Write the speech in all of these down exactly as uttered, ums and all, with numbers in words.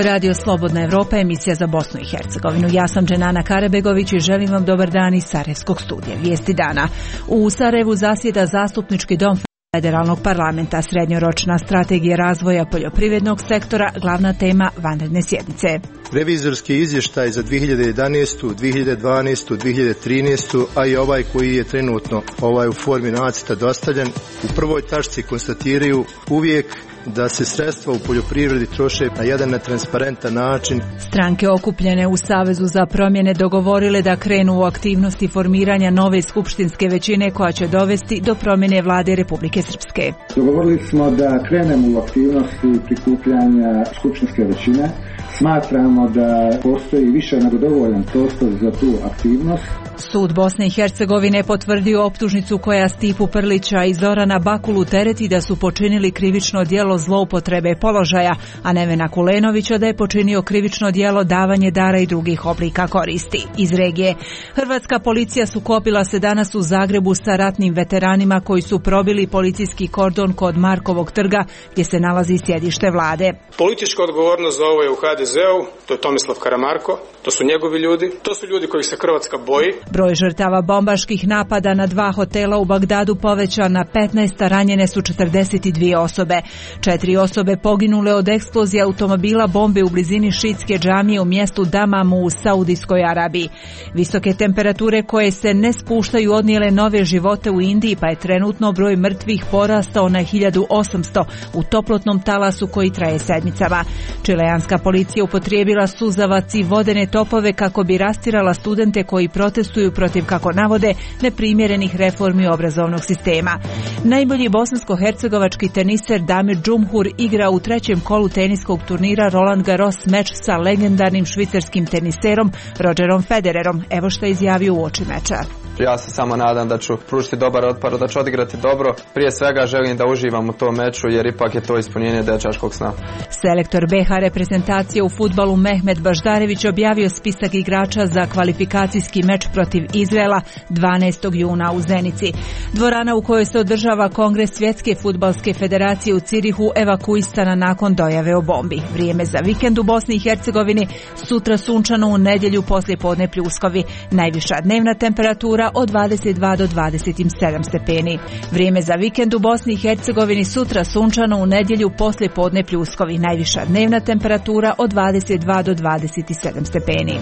je Radio Slobodna Evropa, emisija za Bosnu i Hercegovinu. Ja sam Dženana Karabegović i želim vam dobar dan iz Sarajevskog studija. Vijesti dana. U Sarajevu zasjeda zastupnički dom Federalnog parlamenta, srednjoročna strategija razvoja poljoprivrednog sektora, glavna tema vanredne sjednice. Revizorski izvještaj za dvije hiljade jedanaestu, dvije hiljade dvanaestu, dvije hiljade trinaestu, a i ovaj koji je trenutno ovaj u formi nacrta dostavljen, u prvoj tačci konstatiraju uvijek da se sredstva u poljoprivredi troše na jedan netransparentan način. Stranke okupljene u Savezu za promjene dogovorile da krenu u aktivnosti formiranja nove skupštinske većine koja će dovesti do promjene vlade Republike Srpske. Dogovorili smo da krenemo u aktivnosti prikupljanja skupštinske većine. Smatramo da postoji više nego dovoljan prostor za tu aktivnost. Sud Bosne i Hercegovine potvrdio optužnicu koja Stipu Prlića i Zorana Bakulu tereti da su počinili krivično djelo zloupotrebe položaja, a Nevena Kulenovića da je počinio krivično djelo davanje dara i drugih oblika koristi. Iz regije. Hrvatska policija sukobila se danas u Zagrebu sa ratnim veteranima koji su probili policijski kordon kod Markovog trga gdje se nalazi sjedište vlade. Politička odgovornost za ovo je u ha de zeu, to je Tomislav Karamarko, to su njegovi ljudi, to su ljudi kojih se Hrvatska boji. Broj žrtava bombaških napada na dva hotela u Bagdadu povećan na petnaest, a ranjene su četrdeset dvije osobe. Četiri osobe poginule od eksplozije automobila bombe u blizini šiitske džamije u mjestu Damamu u Saudijskoj Arabiji. Visoke temperature koje se ne spuštaju odnijele nove živote u Indiji, pa je trenutno broj mrtvih porastao na hiljadu osamsto u toplotnom talasu koji traje sedmicama. Čileanska policija upotrijebila suzavac i vodene topove kako bi rastirala studente koji protestuju protiv, kako navode, neprimjerenih reformi obrazovnog sistema. Najbolji bosansko-hercegovački teniser Damir Džumhur igra u trećem kolu teniskog turnira Roland Garros meč sa legendarnim švicarskim teniserom Rogerom Federerom. Evo što je izjavio u oči meča. Ja se samo nadam da ću pružiti dobar otpor, da ću odigrati dobro. Prije svega želim da uživam u tom meču jer ipak je to ispunjenje dečačkog sna. Selektor be ha reprezentacije u fudbalu Mehmet Baždarević objavio spisak igrača za kvalifikacijski meč protiv Izraela dvanaestog juna u Zenici. Dvorana u kojoj se održava Kongres Svjetske fudbalske federacije u Cirihu evakuisana nakon dojave o bombi. Vrijeme za vikend u Bosni i Hercegovini, sutra sunčano, u nedjelju poslijepodne pljuskovi. Najviša dnevna temperatura od dvadeset dva do dvadeset sedam stepeni. Vrijeme za vikend u Bosni i Hercegovini, sutra sunčano, u nedjelju poslijepodne pljuskovi. Najviša dnevna temperatura od dvadeset dva do dvadeset sedam stepeni.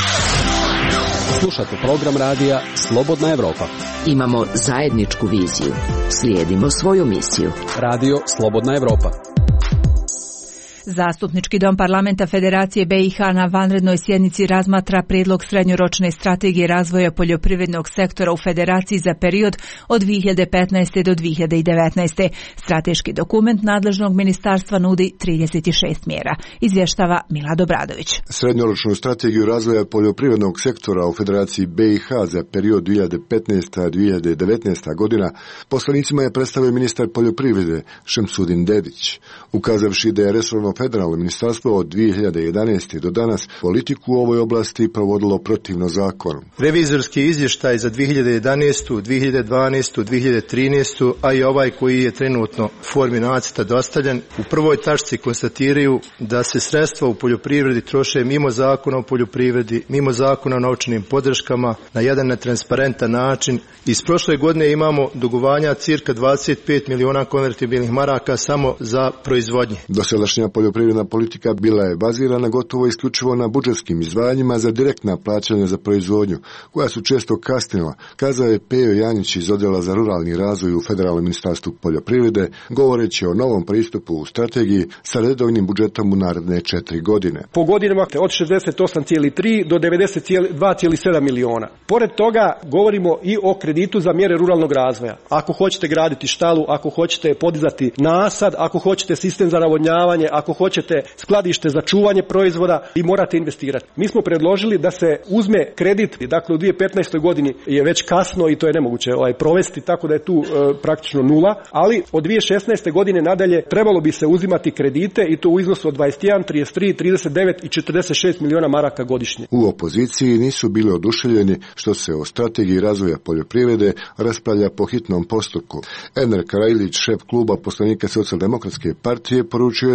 Slušate program radija Slobodna Evropa. Imamo zajedničku viziju. Slijedimo svoju misiju. Radio Slobodna Evropa. Zastupnički dom parlamenta Federacije be i ha na vanrednoj sjednici razmatra prijedlog srednjoročne strategije razvoja poljoprivrednog sektora u Federaciji za period od dvije hiljade petnaeste do dvije hiljade devetnaeste. Strateški dokument nadležnog ministarstva nudi trideset šest mjera. Izvještava Milad Obradović. Srednjoročnu strategiju razvoja poljoprivrednog sektora u Federaciji be i ha za period dvije hiljade petnaesta do dvije hiljade devetnaeste. godina poslanicima je predstavio ministar poljoprivrede Šemsudin Dedić, ukazavši da je resorno federalno ministarstvo od dvije hiljade jedanaeste. do danas politiku u ovoj oblasti provodilo protivno zakonu. Revizorski izvještaj za dvije hiljade jedanaestu, dvije hiljade dvanaestu, dvije hiljade trinaestu, a i ovaj koji je trenutno u formi nacrta dostavljen, u prvoj tačci konstatiraju da se sredstva u poljoprivredi troše mimo zakona o poljoprivredi, mimo zakona o novčanim podrškama, na jedan netransparentan način. Iz prošle godine imamo dugovanja cirka dvadeset pet miliona konvertibilnih maraka samo za proizvodnje. Dosadašnja poljoprivredna politika bila je bazirana gotovo isključivo na budžetskim izdvajanjima za direktna plaćanja za proizvodnju, koja su često kasnila, kazao je Pejo Janjić iz Odjela za ruralni razvoj u Federalnom ministarstvu poljoprivrede, govoreći o novom pristupu u strategiji sa redovnim budžetom u naredne četiri godine. Po godinama od šezdeset osam zarez tri do devedeset dva zarez sedam miliona. Pored toga govorimo i o kreditu za mjere ruralnog razvoja. Ako hoćete graditi štalu, ako hoćete podizati nasad, ako hoćete sistem za navodnjavanje, ako hoćete skladište za čuvanje proizvoda, i morate investirati. Mi smo predložili da se uzme kredit, dakle u dvije hiljade petnaestoj. godini je već kasno i to je nemoguće ovaj, provesti, tako da je tu e, praktično nula, ali od dvije hiljade šesnaeste. godine nadalje trebalo bi se uzimati kredite i to u iznosu od dvadeset jedan, trideset tri, trideset devet i četrdeset šest miliona maraka godišnje. U opoziciji nisu bili oduševljeni što se o strategiji razvoja poljoprivrede raspravlja po hitnom postupku. Enver Karajlić, šef kluba poslanika Socijaldemokratske partije, poručio je da se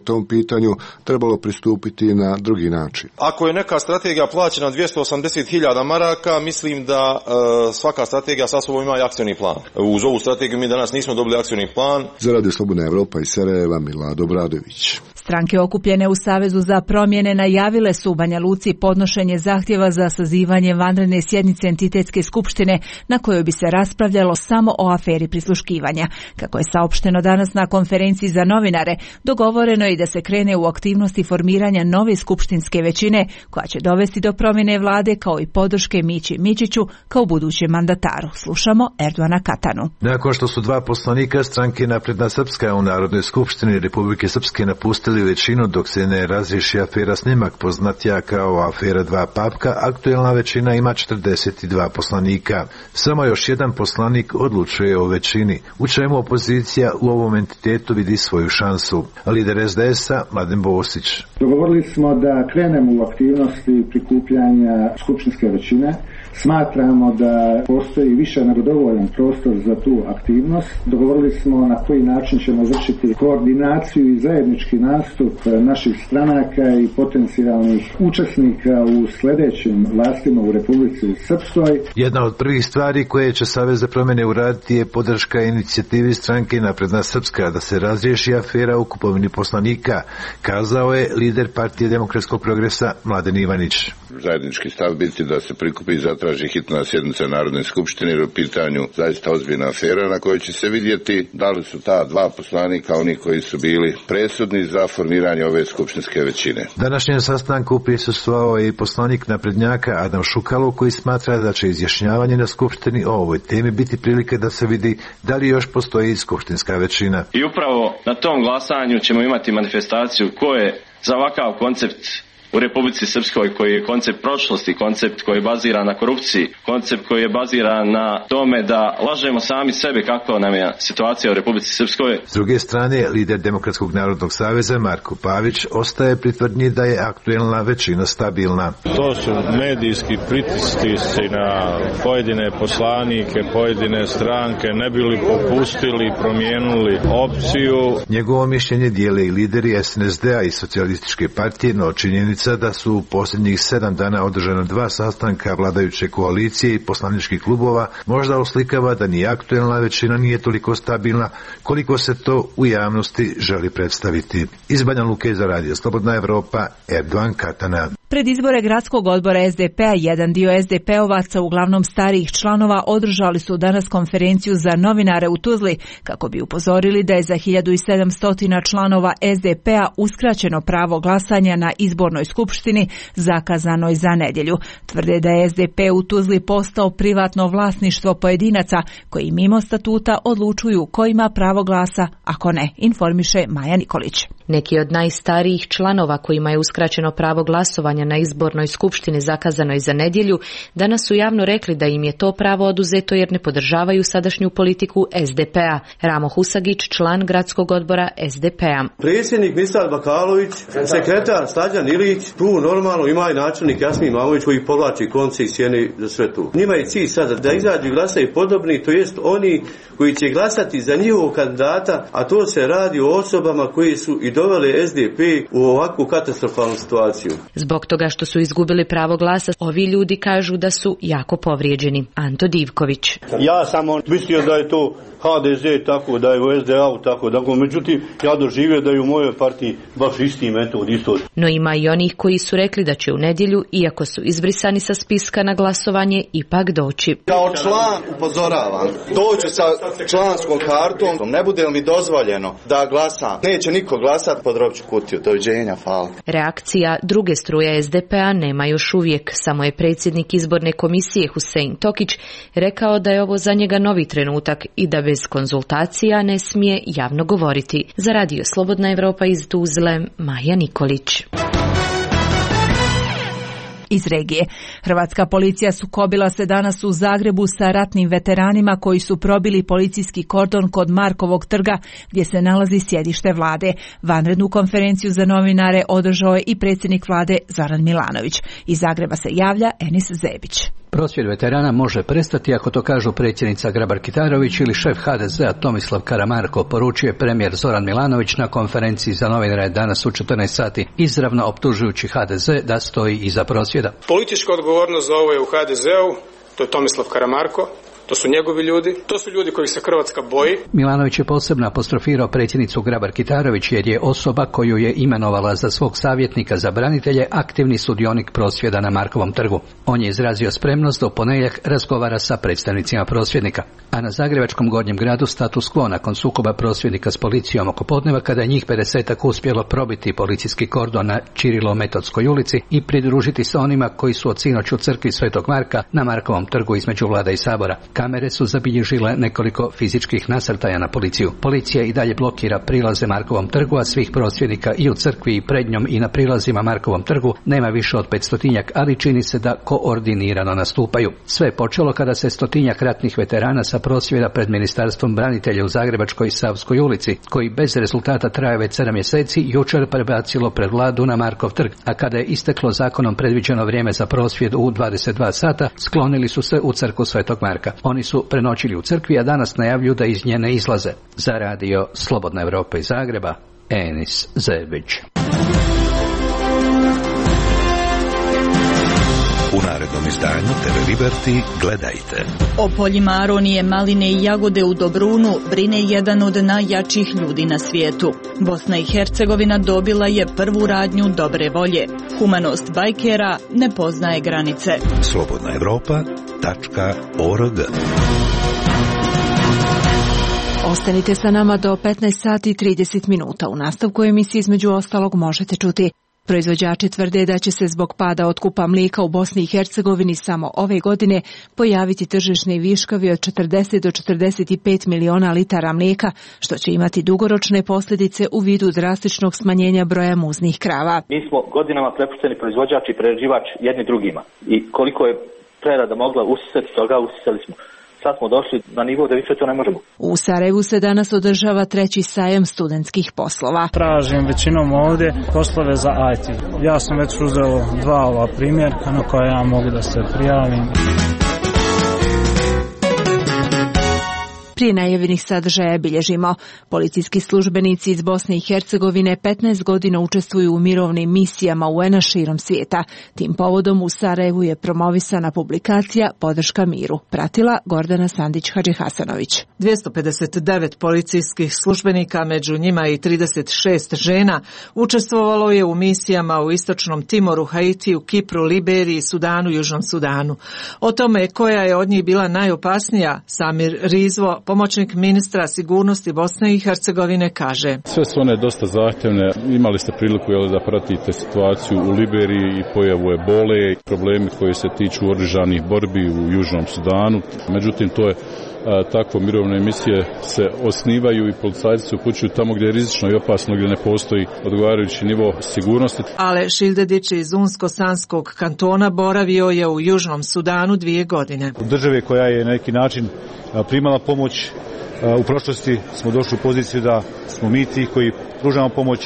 tom pitanju trebalo pristupiti na drugi način. Ako je neka strategija plaćena dvjesto osamdeset hiljada maraka, mislim da e, svaka strategija sa sobom ima i akcioni plan. Uz ovu strategiju mi danas nismo dobili akcioni plan. Za Radio Slobodna Evropa iz Sarajeva, Milado Bradović. Stranke okupljene u Savezu za promjene najavile su u Banja Luci podnošenje zahtjeva za sazivanje vanredne sjednice entitetske skupštine na kojoj bi se raspravljalo samo o aferi prisluškivanja. Kako je saopšteno danas na konferenciji za novinare, dogovoreno je i da se krene u aktivnosti formiranja nove skupštinske većine koja će dovesti do promjene vlade kao i podrške Mići Mičiću kao budućem mandataru. Slušamo Erdoana Katanu. Nakon što su dva poslanika stranke Napredna Srpska u Narodnoj skupštini Republike Srpske napustili većinu dok se ne razriješi afera Snimak, poznatija kao afera dva papka, aktuelna većina ima četrdeset dva poslanika. Samo još jedan poslanik odlučuje o većini, u čemu opozicija u ovom entitetu vidi svoju šansu. Lider es de es-a Mladen Bosić. Dogovorili smo da krenemo u aktivnosti prikupljanja skupštinske većine. Smatramo da postoji više nego dovoljan prostor za tu aktivnost. Dogovorili smo na koji način ćemo vršiti koordinaciju i zajednički nastup naših stranaka i potencijalnih učesnika u sljedećim vlastima u Republici Srpskoj. Jedna od prvih stvari koje će Savez za promjene uraditi je podrška inicijativi stranke Napredna Srpska da se razriješi afera u kupovini poslanika, kazao je lider Partije demokratskog progresa Mladen Ivanić. Zajednički stav biti da se prikupi i zatraži hitna sjednica Narodne skupštine jer u pitanju zaista ozbiljna afera na kojoj će se vidjeti da li su ta dva poslanika oni koji su bili presudni za formiranje ove skupštinske većine. Današnjem sastanku prisustvovao je i poslanik naprednjaka Adam Šukalo koji smatra da će izjašnjavanje na skupštini o ovoj temi biti prilike da se vidi da li još postoji skupštinska većina. I upravo na tom glasanju ćemo imati manifestaciju ko je za ovakav koncept u Republici Srpskoj, koji je koncept prošlosti, koncept koji je baziran na korupciji, koncept koji je baziran na tome da lažemo sami sebe kakva nam je situacija u Republici Srpskoj. S druge strane, lider Demokratskog narodnog saveza Marko Pavić ostaje pri tvrdnji da je aktuelna većina stabilna. To su medijski pritisci na pojedine poslanike, pojedine stranke, ne bili popustili, promijenili opciju. Njegovo mišljenje dijele i lideri es en es de-a i Socijalističke partije, no činjenica da su u posljednjih sedam dana održana dva sastanka vladajuće koalicije i poslaničkih klubova možda oslikava da ni aktuelna većina nije toliko stabilna koliko se to u javnosti želi predstaviti. Iz Banja Luke za Radio Slobodna Evropa, Erdoan Katana. Pred izbore gradskog odbora es de pe-a jedan dio es de pe-ovaca, uglavnom starijih članova, održali su danas konferenciju za novinare u Tuzli kako bi upozorili da je za hiljadu sedamsto članova es de pe-a uskraćeno pravo glasanja na izbornoj skupštini zakazanoj za nedjelju. Tvrde da je es de pe u Tuzli postao privatno vlasništvo pojedinaca koji mimo statuta odlučuju ko ima pravo glasa, ako ne, informiše Maja Nikolić. Neki od najstarijih članova kojima je uskraćeno pravo glasovanja na izbornoj skupštini zakazanoj za nedjelju danas su javno rekli da im je to pravo oduzeto jer ne podržavaju sadašnju politiku es de pe-a. Ramo Husagić, član gradskog odbora es de pe-a. Predsjednik Misal Bakalović, sekretar Slađan Ilić, tu normalno ima i načelnik Jasmin Mamović koji povlači konce i sjene za sve tu. Njima je cilj sada da izađu glasaju podobni, to jest oni koji će glasati za njihovog kandidata, a to se radi o osobama koji su i dovele es de pe u ovakvu katastrofalnu situaciju. Zbog toga što su izgubili pravo glasa, ovi ljudi kažu da su jako povrijeđeni. Anto Divković. Ja sam mislio da je to ha de ze tako, da je u es de a-u tako, tako, međutim ja doživio da je u mojoj partiji baš isti metod, isto. No ima i onih koji su rekli da će u nedjelju, iako su izbrisani sa spiska na glasovanje, ipak doći. Kao član upozoravam, dođu sa članskom kartom, ne bude li mi dozvoljeno da glasam, neće niko glasati, podrobit ću kutiju, doviđenja, hvala. Reakcija druge struje es de pe-a nema još uvijek, samo je predsjednik izborne komisije Husein Tokić rekao da je ovo za njega novi trenutak i da bez konzultacija ne smije javno govoriti. Za Radio Slobodna Evropa iz Tuzle, Maja Nikolić. Iz regije. Hrvatska policija sukobila se danas u Zagrebu sa ratnim veteranima koji su probili policijski kordon kod Markovog trga gdje se nalazi sjedište vlade. Vanrednu konferenciju za novinare održao je i predsjednik vlade Zoran Milanović. Iz Zagreba se javlja Enis Zebić. Prosvjed veterana može prestati ako to kažu predsjednica Grabar-Kitarović ili šef ha de zea Tomislav Karamarko, poručio je premijer Zoran Milanović na konferenciji za novinare danas u četrnaest sati, izravno optužujući ha de ze da stoji iza prosvjeda. Politička odgovornost za ovo je u ha de zeu, to je Tomislav Karamarko. To su njegovi ljudi, to su ljudi kojih se Hrvatska boji. Milanović je posebno apostrofirao predsjednicu Grabar-Kitarović jer je osoba koju je imenovala za svog savjetnika za branitelje aktivni sudionik prosvjeda na Markovom trgu. On je izrazio spremnost da u ponedjeljak razgovara sa predstavnicima prosvjednika. A na zagrebačkom Gornjem gradu status quo nakon sukoba prosvjednika s policijom oko podneva kada je njih pedesetak uspjelo probiti policijski kordon na Ćirilo-Metodskoj ulici i pridružiti se onima koji su od sinoć u crkvi Svetog Marka na Markovom trgu između Vlada i Sabora. Kamere su zabilježile nekoliko fizičkih nasrtaja na policiju. Policija i dalje blokira prilaze Markovom trgu, a svih prosvjednika i u crkvi i pred njom i na prilazima Markovom trgu nema više od petstotinjak, ali čini se da koordinirano nastupaju. Sve je počelo kada se stotinjak ratnih veterana sa prosvjeda pred Ministarstvom branitelja u Zagrebačkoj Savskoj ulici, koji bez rezultata traje već sedam mjeseci, jučer prebacilo pred Vladu na Markov trg, a kada je isteklo zakonom predviđeno vrijeme za prosvjed u dvadeset dva sata, sklonili su se u crkvu Svetog Marka. Oni su prenoćili u crkvi, a danas najavljuju da iz nje ne izlaze. Za radio Slobodna Evropa iz Zagreba, Enis Zebić. U narednom izdanju te ve Liberty gledajte. O poljima aronije, maline i jagode u Dobrunu brine jedan od najjačih ljudi na svijetu. Bosna i Hercegovina dobila je prvu radnju dobre volje. Humanost bajkera ne poznaje granice. slobodna evropa tačka org. Ostanite sa nama do petnaest sati i trideset minuta. U nastavku emisije između ostalog možete čuti: proizvođači tvrde da će se zbog pada otkupa mlijeka u Bosni i Hercegovini samo ove godine pojaviti tržišni viškovi od četrdeset do četrdeset pet miliona litara mlijeka, što će imati dugoročne posljedice u vidu drastičnog smanjenja broja muznih krava. Mi smo godinama prepušteni proizvođač i prerađivač jedni drugima i koliko je prerada mogla usisati toga, usisali smo. Sad smo došli na nivo da više to ne možemo. U Sarajevu se danas održava treći sajam studentskih poslova. Tražim većinom ovdje poslove za i te. Ja sam već uzeo dva ova primjerka na koje ja mogu da se prijavim. Prije najavljenih sadržaja bilježimo: policijski službenici iz Bosne i Hercegovine petnaest godina učestvuju u mirovnim misijama u en a širom svijeta. Tim povodom u Sarajevu je promovisana publikacija Podrška miru. Pratila Gordana Sandić-Hadžihasanović. dvjesto pedeset devet policijskih službenika, među njima i trideset šest žena, učestvovalo je u misijama u Istočnom Timoru, Haitiju, Kipru, Liberiji, Sudanu, Južnom Sudanu. O tome koja je od njih bila najopasnija, Samir Rizvo, pomoćnik ministra sigurnosti Bosne i Hercegovine, kaže: sve su one dosta zahtjevne. Imali ste priliku jel, da pratite situaciju u Liberiji i pojavu ebole, problemi koji se tiču oružanih borbi u Južnom Sudanu. Međutim, to je a, takvo mirovne emisije se osnivaju i policajci se upućuju tamo gdje je rizično i opasno, gdje ne postoji odgovarajući nivo sigurnosti. Ale Šildedić iz Unsko-Sanskog kantona boravio je u Južnom Sudanu dvije godine. U državi koja je na neki način primala pomoć, u prošlosti smo došli u poziciju da smo mi ti koji pružamo pomoć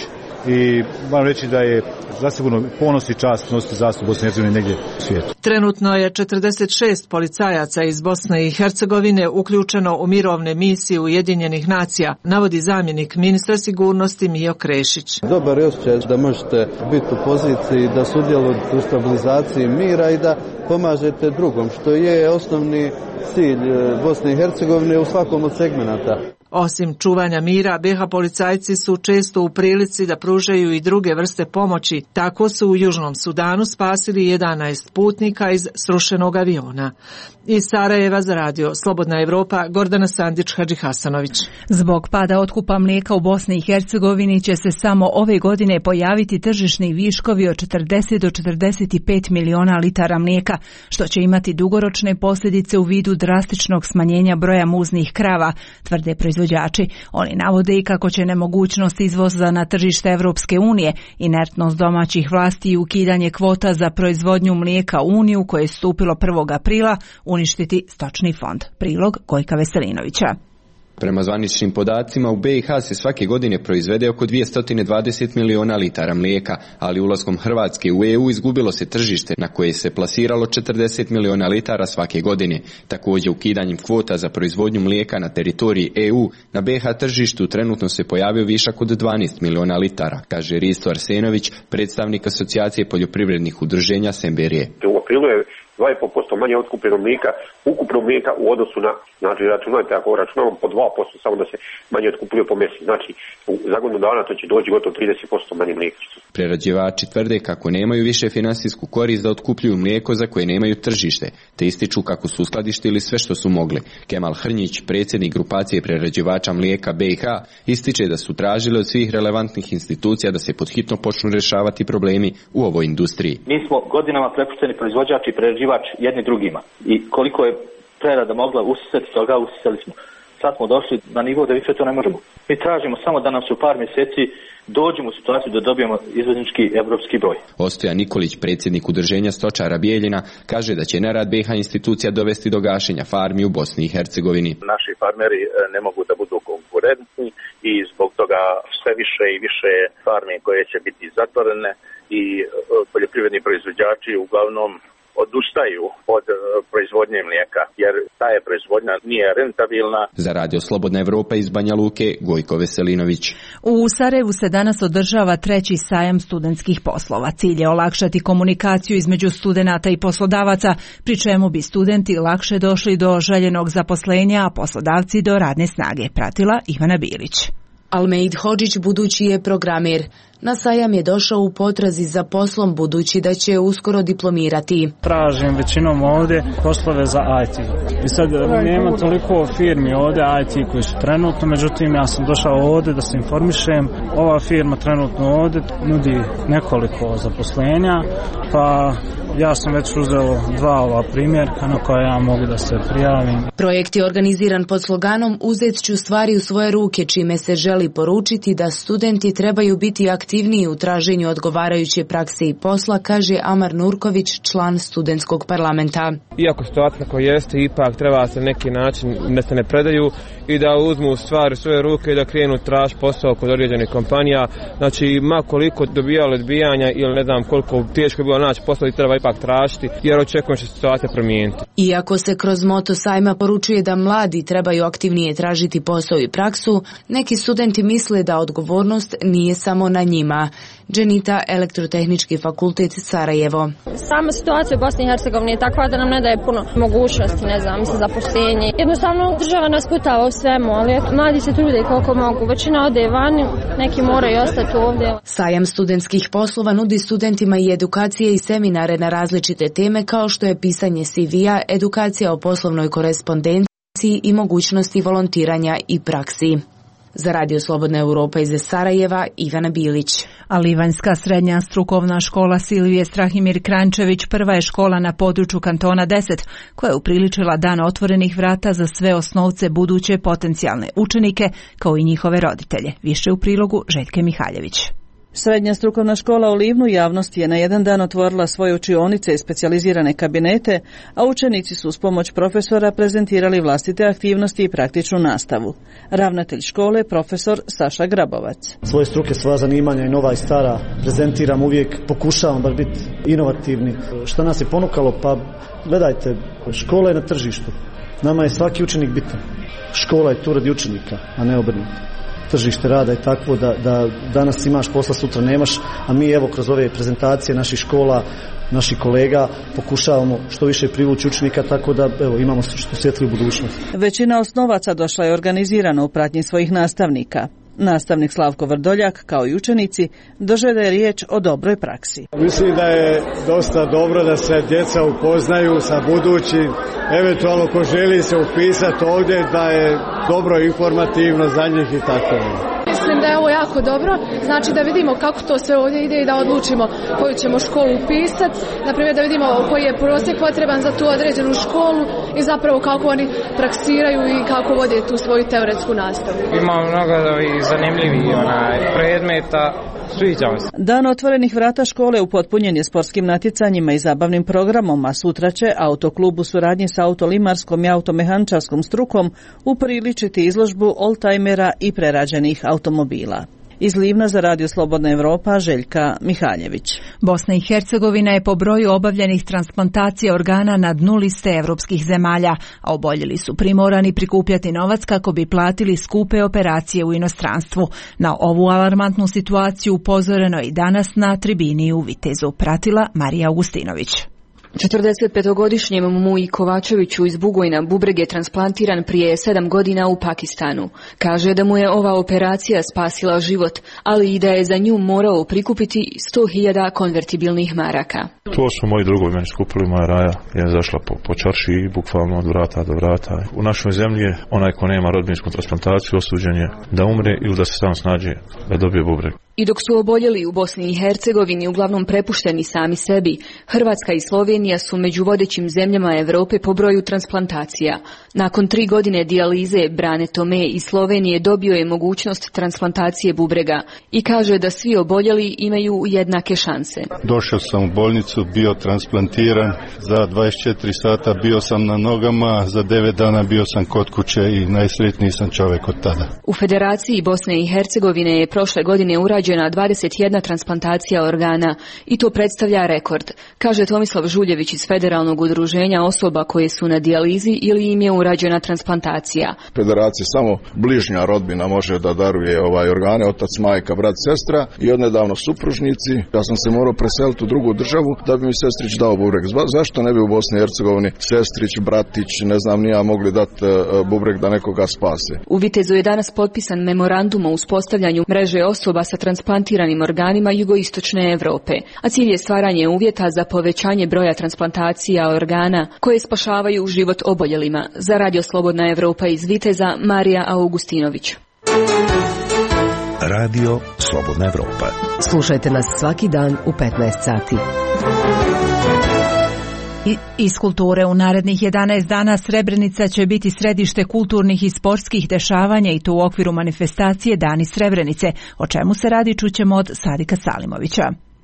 i moram reći da je zasigurno ponos i čast nositi zastup Bosne i Hercegovine negdje u svijetu. Trenutno je četrdeset šest policajaca iz Bosne i Hercegovine uključeno u mirovne misije Ujedinjenih nacija, navodi zamjenik ministra sigurnosti Mijo Krešić. Dobar je osjećaj da možete biti u poziciji da sudjelujete u stabilizaciji mira i da pomažete drugom, što je osnovni cilj Bosne i Hercegovine u svakom od segmenata. Osim čuvanja mira, be ha policajci su često u prilici da pružaju i druge vrste pomoći. Tako su u Južnom Sudanu spasili jedanaest putnika iz srušenog aviona. Iz Sarajeva za radio Slobodna Evropa, Gordana Sandić-Hadžihasanović. Zbog pada otkupa mlijeka u Bosni i Hercegovini će se samo ove godine pojaviti tržišni viškovi od četrdeset do četrdeset pet miliona litara mlijeka, što će imati dugoročne posljedice u vidu drastičnog smanjenja broja muznih krava, tvrde proizvođači. Oni navode i kako će nemogućnost izvoza na tržište Evropske unije, inertnost domaćih vlasti i ukidanje kvota za proizvodnju mlijeka u Uniju koje je stupilo prvog aprila uništiti stočni fond. Prilog Gojka Veselinovića. Prema zvaničnim podacima u B i H se svake godine proizvede oko dvjesto dvadeset miliona litara mlijeka, ali ulaskom Hrvatske u E U izgubilo se tržište na koje se plasiralo četrdeset miliona litara svake godine. Također ukidanjem kvota za proizvodnju mlijeka na teritoriji E U na B i H tržištu trenutno se pojavio višak od dvanaest miliona litara, kaže Risto Arsenović, predstavnik Asocijacije poljoprivrednih udruženja Semberije. U aprilu je dva i pol posto manje otkupljeno mlijeka, ukupno mlijeka u odnosu na, znači računajte, ako računamo po dva posto, samo da se manje otkupljuje po mjesec, znači za godinu dana to će doći gotovo trideset posto manje mlijeka. Prerađivači tvrde kako nemaju više finansijsku korist da otkupljuju mlijeko za koje nemaju tržište, te ističu kako su uskladištili sve što su mogli. Kemal Hrnjić, predsjednik grupacije prerađivača mlijeka B i H, ističe da su tražili od svih relevantnih institucija da se podhitno počnu rješavati problemi u ovoj industriji. Mi smo godinama prepušteni proizvođač i prerađivač jedni drugima i koliko je prerada mogla usisati toga, usisali smo. Sad smo došli na nivo da više to ne možemo. Mi tražimo samo da nam se u par mjeseci dođemo u situaciju da dobijemo izvoznički evropski broj. Ostoja Nikolić, predsjednik udruženja stočara Bijeljina, kaže da će nerad B i H institucija dovesti do gašenja farmi u Bosni i Hercegovini. Naši farmeri ne mogu da budu konkurentni i zbog toga sve više i više farmi koje će biti zatvorene i poljoprivredni proizvođači uglavnom odustaju od proizvodnje mlijeka, jer ta je proizvodnja nije rentabilna. Za Radio Slobodna Evropa iz Banja Luke, Gojko Veselinović. U Sarajevu se danas održava treći sajam studentskih poslova. Cilj je olakšati komunikaciju između studenata i poslodavaca, pri čemu bi studenti lakše došli do željenog zaposlenja, a poslodavci do radne snage. Pratila Ivana Bilić. Almeid Hodžić budući je programer. Na sajam je došao u potrazi za poslom budući da će uskoro diplomirati. Tražim većinom ovdje poslove za I T. I sad nema toliko firmi ovdje I T koji su trenutno, međutim ja sam došao ovdje da se informišem. Ova firma trenutno ovdje nudi nekoliko zaposlenja, pa ja sam već uzeo dva ova primjerka na koje ja mogu da se prijavim. Projekt je organiziran pod sloganom Uzet ću stvari u svoje ruke, čime se želi poručiti da studenti trebaju biti aktivniji u traženju odgovarajuće prakse i posla, kaže Amar Nurković, član studentskog parlamenta. Iako situacija koja jeste, ipak treba se neki način da se ne predaju i da uzmu stvari u svoje ruke i da krenu traž posao kod određenih kompanija. Znači, ma koliko dobijali odbijanja ili ne znam koliko teško je bilo naći posao i treba ipak tražiti, jer očekujem što se situacija promijeniti. Iako se kroz moto sajma poručuje da mladi trebaju aktivnije tražiti posao i praksu, neki studenti misle da odgovornost nije samo na njima. Dženita, Elektrotehnički fakultet Sarajevo. Sama situacija u Bosni i Hercegovini je takva da nam ne daje puno mogućnosti, ne znam, za zaposlenje. Jednostavno država nas putava u svemu, ali mladi se trude koliko mogu. Većina ode vani, neki moraju ostati ovdje. Sajam studentskih poslova nudi studentima i edukacije i seminare na različite teme kao što je pisanje C V-a, edukacija o poslovnoj korespondenciji i mogućnosti volontiranja i praksi. Za Radio Slobodna Europa iz Sarajeva, Ivana Bilić. A Livanjska srednja strukovna škola Silvije Strahimir Krančević prva je škola na području kantona deset, koja je upriličila dan otvorenih vrata za sve osnovce buduće potencijalne učenike, kao i njihove roditelje. Više u prilogu Željke Mihaljević. Srednja strukovna škola u Livnu javnosti je na jedan dan otvorila svoje učionice i specijalizirane kabinete, a učenici su uz pomoć profesora prezentirali vlastite aktivnosti i praktičnu nastavu. Ravnatelj škole, profesor Saša Grabovac. Svoje struke, svoja zanimanja i nova i stara prezentiram uvijek, pokušavam bar biti inovativni. Što nas je ponukalo? Pa gledajte, škola je na tržištu. Nama je svaki učenik bitan. Škola je tu radi učenika, a ne obrnuto. Tržište rada je takvo da, da danas imaš posla, sutra nemaš, a mi evo kroz ove prezentacije naših škola, naših kolega pokušavamo što više privući učenika, tako da evo imamo što svjetliju budućnost. Većina osnovaca došla je organizirano u pratnji svojih nastavnika. Nastavnik Slavko Vrdoljak, kao i učenici, doživljava je riječ o dobroj praksi. Mislim da je dosta dobro da se djeca upoznaju sa budućim, eventualno ko želi se upisati ovdje, da je dobro informativno za njih i tako. Mislim da je ovo jako dobro, znači da vidimo kako to sve ovdje ide i da odlučimo koju ćemo školu upisati, naprimjer da vidimo koji je prosjek potreban za tu određenu školu i zapravo kako oni praksiraju i kako vode tu svoju teoretsku nastavu. Imamo mnogo i zanimljivih onaj, predmeta, sviđa mi se. Dan otvorenih vrata škole upotpunjen je sportskim natjecanjima i zabavnim programom, a sutra će Autoklub u suradnji sa autolimarskom i automehančarskom strukom upriličiti izložbu oldtimera i prerađenih automobila. Iz Livna za Radio Slobodna Evropa, Željka Mihaljević. Bosna i Hercegovina je po broju obavljenih transplantacija organa na dnu liste evropskih zemalja, a oboljeli su primorani prikupljati novac kako bi platili skupe operacije u inostranstvu. Na ovu alarmantnu situaciju upozoreno je i danas na tribini u Vitezu. Pratila Marija Augustinović. četrdesetpetogodišnjem Muji Kovačeviću iz Bugojna bubreg je transplantiran prije sedam godina u Pakistanu. Kaže da mu je ova operacija spasila život, ali i da je za nju morao prikupiti sto hiljada konvertibilnih maraka. To su moji drugovi meni skupili, moja raja je zašla po, po čarši i bukvalno od vrata do vrata. U našoj zemlji je onaj ko nema rodbinsku transplantaciju osuđen je da umre ili da se sam snađe da dobije bubreg. I dok su oboljeli u Bosni i Hercegovini uglavnom prepušteni sami sebi, Hrvatska i Slovenija su među vodećim zemljama Europe po broju transplantacija. Nakon tri godine dijalize Brane Tome iz Slovenije dobio je mogućnost transplantacije bubrega i kaže da svi oboljeli imaju jednake šanse. Došao sam u bolnicu, bio transplantiran, za dvadeset četiri sata bio sam na nogama, za devet dana bio sam kod kuće i najsretniji sam čovjek od tada. U Federaciji Bosne i Hercegovine je prošle godine urađena dvadeset jedna transplantacija organa i to predstavlja rekord, kaže Tomislav Žuljević iz Federalnog udruženja osoba koje su na dijalizi ili im je urađena transplantacija. Federacija samo bližnja rodbina može da daruje ovaj organe, otac, majka, brat, sestra i odnedavno supružnici. Ja sam se morao preseliti u drugu državu da bi mi sestrić dao bubreg. Zašto ne bi u Bosni i Hercegovini sestrić, bratić, ne znam nija mogli dati bubreg da nekoga spase? U Vitezu je danas potpisan memorandum o uspostavljanju mreže osoba sa transplantiranim organima jugoistočne Europe, a cilj je stvaranje uvjeta za povećanje broja transplantacija organa koje spašavaju život oboljelima. Za Radio Slobodna Evropa iz Viteza, Marija Augustinović. Radio Slobodna Evropa. Slušajte nas svaki dan u petnaest sati. Iz kulture u narednih jedanaest dana Srebrenica će biti središte kulturnih i sportskih dešavanja i to u okviru manifestacije Dani Srebrenice. O čemu se radi čućemo od Sadika Salimovića.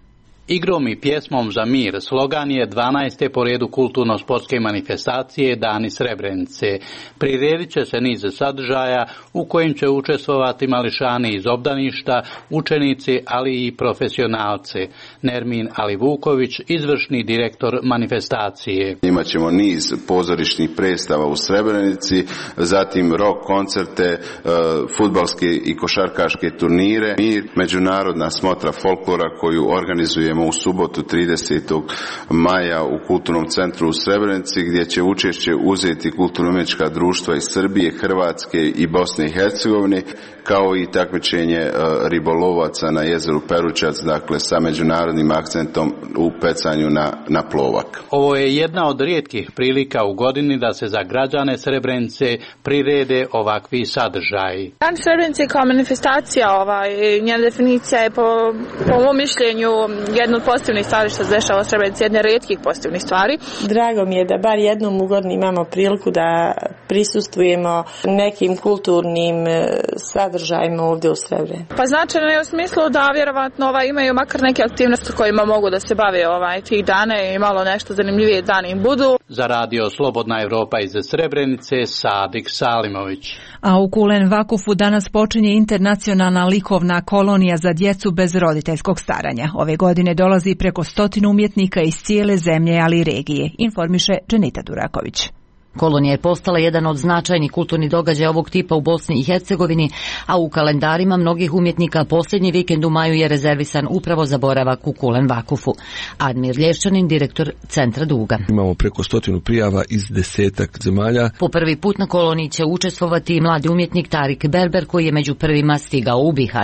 Igrom i pjesmom za mir slogan je dvanaeste po redu kulturno-sportske manifestacije Dani Srebrenice. Priredit će se niz sadržaja u kojim će učestvovati mališani iz obdaništa, učenici, ali i profesionalci. Nermin Alivuković, izvršni direktor manifestacije. Imaćemo niz pozorišnih predstava u Srebrenici, zatim rock koncerte, fudbalske i košarkaške turnire, mir, međunarodna smotra folklora koju organizuje u subotu tridesetog maja u Kulturnom centru u Srebrenici, gdje će učešće uzeti kulturno-umjetnička društva iz Srbije, Hrvatske i Bosne i Hercegovine, kao i takmičenje ribolovaca na jezeru Peručac, dakle sa međunarodnim akcentom u pecanju na, na plovak. Ovo je jedna od rijetkih prilika u godini da se za građane Srebrenice prirede ovakvi sadržaji. Dan Srebrenice kao manifestacija, ovaj, njena definicija je po, po mom mišljenju jedna od pozitivnih stvari što se dešava u Srebrenici, jedna rijetkih pozitivnih stvari. Drago mi je da bar jednom u godini imamo priliku da prisustvujemo nekim kulturnim sadržajima ovdje u Srebrenici. Pa značajno je u smislu da vjerovatno ovaj, imaju makar neke aktivnosti kojima mogu da se bave ovaj, tih dana i malo nešto zanimljivije dani im budu. Za Radio Slobodna Evropa iz Srebrenice, Sadik Salimović. A u Kulen Vakufu danas počinje internacionalna likovna kolonija za djecu bez roditeljskog staranja. Ove godine dolazi preko stotinu umjetnika iz cijele zemlje, ali i regije, informiše Dženita Duraković. Kolonija je postala jedan od značajnih kulturnih događaja ovog tipa u Bosni i Hercegovini, a u kalendarima mnogih umjetnika posljednji vikend u maju je rezervisan upravo za boravak u Kulen Vakufu. Admir Ljevčanin, direktor Centra Duga. Imamo preko stotinu prijava iz desetak zemalja. Po prvi put na koloniji će učestvovati i mladi umjetnik Tarik Berber, koji je među prvima stigao u Bihać.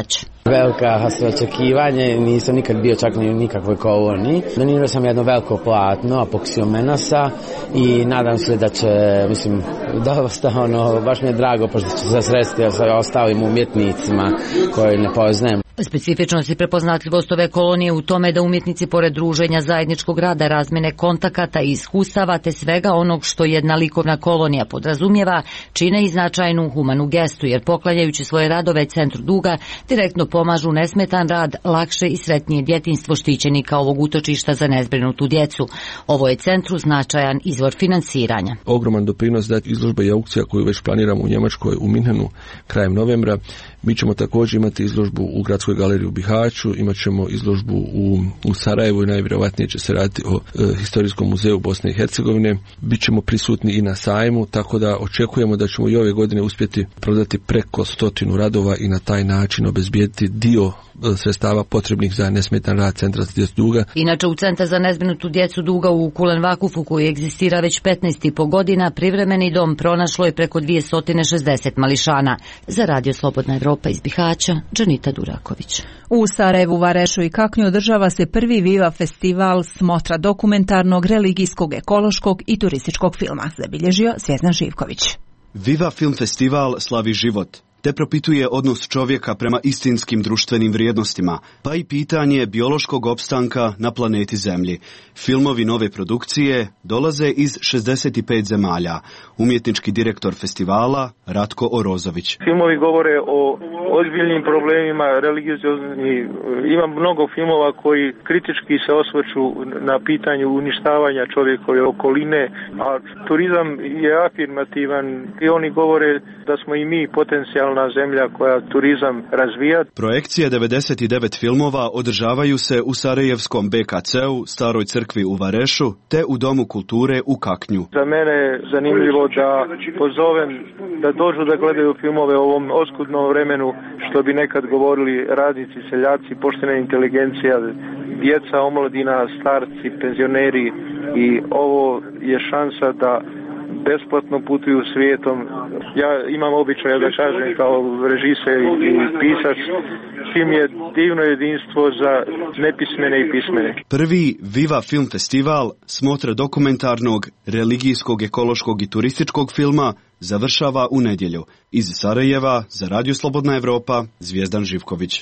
Velika su očekivanje, nisam nikad bio čak ni u nikakvoj koloniji. Donirao sam jedno veliko platno Apoksiomenasa i nadam se da će, mislim, dosta ono, baš mi je drago pošto ću se sresti sa ostalim umjetnicima koji ne poznajem. Specifičnost i prepoznatljivost ove kolonije u tome da umjetnici pored druženja zajedničkog rada, razmene kontakata i iskustava te svega onog što jedna likovna kolonija podrazumijeva, čine i značajnu humanu gestu, jer poklanjajući svoje radove centru Duga direktno pomažu nesmetan rad, lakše i sretnije djetinjstvo štićenika ovog utočišta za nezbrinutu djecu. Ovo je centru značajan izvor finansiranja. Ogroman doprinos dati izložba i aukcija koju već planiramo u Njemačkoj u Minhenu krajem novembra. Mi ćemo također imati izložbu u Gradskoj galeriji u Bihaću, imat ćemo izložbu u, u Sarajevu i najvjerojatnije će se raditi o e, Historijskom muzeju Bosne i Hercegovine. Bićemo prisutni i na sajmu, tako da očekujemo da ćemo i ove godine uspjeti prodati preko stotinu radova i na taj način obezbijediti dio sredstava potrebnih za nesmetan rad Centra za djecu Duga. Inače, u Centar za nezbrinutu djecu Duga u Kulen Vakufu, koji egzistira već petnaest i po godina, privremeni dom pronašlo je preko dvjesto šezdeset mališana. Za Radio Slobodna Evropa iz Bihaća, Džanita Duraković. U Sarajevu, Varešu i Kaknju održava se prvi Viva festival smotra dokumentarnog, religijskog, ekološkog i turističkog filma, zabilježio Svjezdan Živković. Viva Film Festival slavi život, te propituje odnos čovjeka prema istinskim društvenim vrijednostima, pa i pitanje biološkog opstanka na planeti Zemlji. Filmovi nove produkcije dolaze iz šezdeset pet zemalja. Umjetnički direktor festivala Ratko Orozović. Filmovi govore o ozbiljnim problemima religiozni. Ima mnogo filmova koji kritički se osvrću na pitanju uništavanja čovjekove okoline, a turizam je afirmativan i oni govore da smo i mi potencijalna zemlja koja turizam razvija. Projekcije devedeset devet filmova održavaju se u Sarajevskom B K C-u, Staroj crkvi u Varešu, te u Domu kulture u Kaknju. Za mene je zanimljivo da pozovem da dođu da gledaju filmove o ovom oskudnom vremenu, što bi nekad govorili radnici, seljaci, poštena inteligencija, djeca, omladina, starci, penzioneri, i ovo je šansa da besplatno putuju svijetom. Ja imam običaj da kažem kao režiser i pisac, film je divno jedinstvo za nepismene i pismene. Prvi Viva Film Festival smotra dokumentarnog, religijskog, ekološkog i turističkog filma završava u nedjelju. Iz Sarajeva za Radio Slobodna Evropa, Zvijezdan Živković.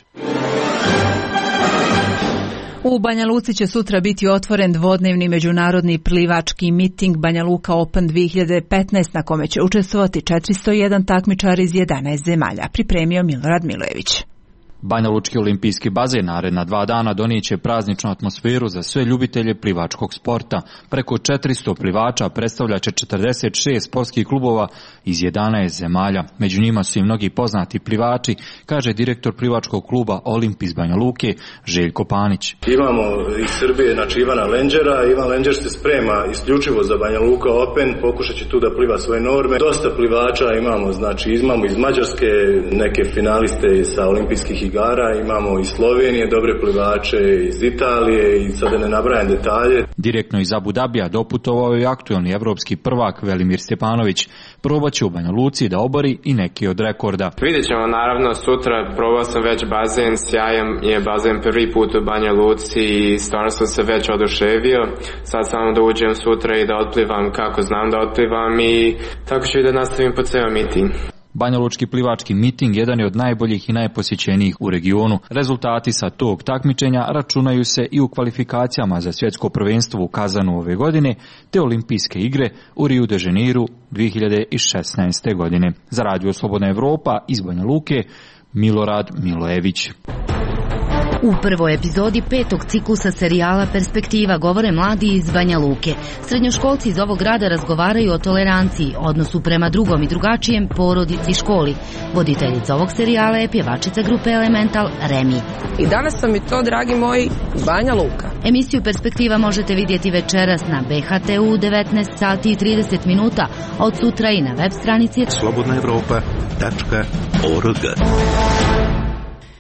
U Banja Luci će sutra biti otvoren dvodnevni međunarodni plivački miting Banja Luka Open dvije hiljade petnaest, na kome će učestvovati četiristo jedan takmičar iz jedanaest zemalja, pripremio Milorad Milojević. Banja Lučki olimpijski bazen naredna dva dana donijeće prazničnu atmosferu za sve ljubitelje plivačkog sporta. Preko četiristo plivača predstavljaće četrdeset šest sportskih klubova iz jedanaest zemalja. Među njima su i mnogi poznati plivači, kaže direktor plivačkog kluba Olimp iz Banja Luke, Željko Panić. Imamo iz Srbije, znači Ivana Lenđera. Ivan Lenđer se sprema isključivo za Banja Luka Open, pokušat će tu da pliva svoje norme. Dosta plivača imamo, znači imamo iz Mađarske, neke finaliste sa olimpijskih igara, imamo iz Slovenije dobre plivače, iz Italije i sada ne nabrajam detalje. Direktno iz Abu Dabija doputovao je aktualni evropski prvak Velimir Stjepanović. Probat će u Banja Luci da obori i neki od rekorda. Vidjet ćemo naravno sutra, probao sam već bazen, sjajan je bazen prvi put u Banja Luci i stvarno sam se već oduševio. Sad samo da uđem sutra i da otplivam kako znam da otplivam i tako ću i da nastavim po ceo miting. Banja Lučki plivački miting jedan je od najboljih i najposjećenijih u regionu. Rezultati sa tog takmičenja računaju se i u kvalifikacijama za svjetsko prvenstvo u Kazanu ove godine, te olimpijske igre u Rio de Janeiro dvije hiljade šesnaeste. godine. Za Radio Slobodna Evropa iz Banja Luke, Milorad Milojević. U prvoj epizodi petog ciklusa serijala Perspektiva govore mladi iz Banja Luke. Srednjoškolci iz ovog grada razgovaraju o toleranciji, odnosu prema drugom i drugačijem, porodici i školi. Voditeljica ovog serijala je pjevačica grupe Elemental, Remi. I danas sam i to, dragi moji, Banja Luka. Emisiju Perspektiva možete vidjeti večeras na B H T U devetnaest sati i trideset minuta, od sutra i na web stranici slobodna evropa tačka org.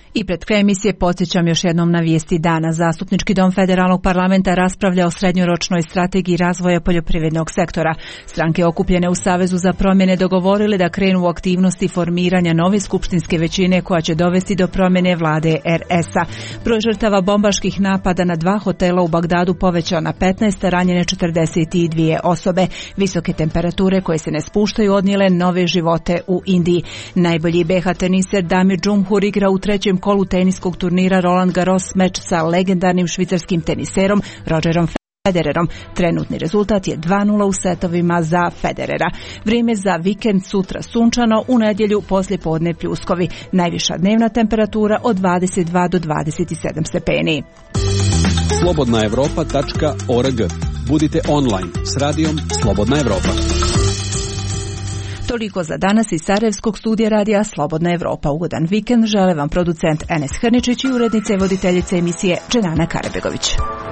I pred kraj emisije podsjećam još jednom na vijesti dana. Zastupnički dom Federalnog parlamenta raspravlja o srednjoročnoj strategiji razvoja poljoprivrednog sektora. Stranke okupljene u Savezu za promjene dogovorile da krenu u aktivnosti formiranja nove skupštinske većine koja će dovesti do promjene vlade er es-a. Broj žrtava bombaških napada na dva hotela u Bagdadu povećao na petnaest, ranjene četrdeset dvije osobe. Visoke temperature koje se ne spuštaju odnijele nove živote u Indiji. Najbolji be ha teniser Damir Džumhur igra u trećem kolu teniskog turnira Roland Garros meč sa legendarnim švicarskim teniserom Rogerom Federerom. Trenutni rezultat je dva nula u setovima za Federera. Vrijeme za vikend: sutra sunčano, u nedjelju poslije podne pljuskovi. Najviša dnevna temperatura od dvadeset dva do dvadeset sedam stepeni. slobodna evropa tačka org. Budite online s radijom Slobodna Evropa. Toliko za danas iz Sarajevskog studija radija Slobodna Evropa. Ugodan vikend žele vam producent Enes Hrničić i urednica i voditeljica emisije Dženana Karabegović.